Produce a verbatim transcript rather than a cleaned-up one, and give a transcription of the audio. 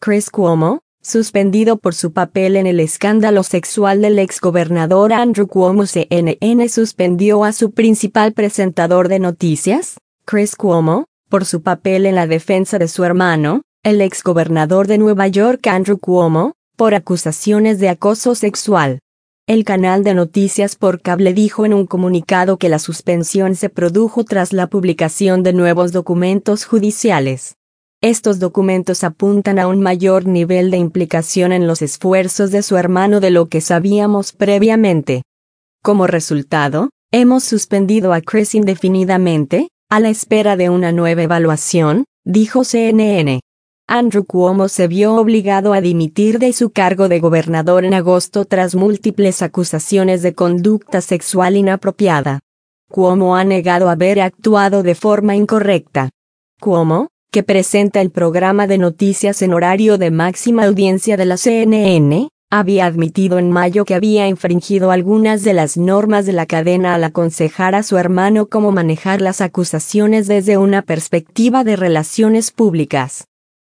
Chris Cuomo, suspendido por su papel en el escándalo sexual del exgobernador Andrew Cuomo. C N N suspendió a su principal presentador de noticias, Chris Cuomo, por su papel en la defensa de su hermano, el exgobernador de Nueva York Andrew Cuomo, por acusaciones de acoso sexual. El canal de noticias por cable dijo en un comunicado que la suspensión se produjo tras la publicación de nuevos documentos judiciales. Estos documentos apuntan a un mayor nivel de implicación en los esfuerzos de su hermano de lo que sabíamos previamente. Como resultado, hemos suspendido a Chris indefinidamente, a la espera de una nueva evaluación, dijo C N N. Andrew Cuomo se vio obligado a dimitir de su cargo de gobernador en agosto tras múltiples acusaciones de conducta sexual inapropiada. Cuomo ha negado haber actuado de forma incorrecta. Cuomo, que presenta el programa de noticias en horario de máxima audiencia de la C N N, había admitido en mayo que había infringido algunas de las normas de la cadena al aconsejar a su hermano cómo manejar las acusaciones desde una perspectiva de relaciones públicas.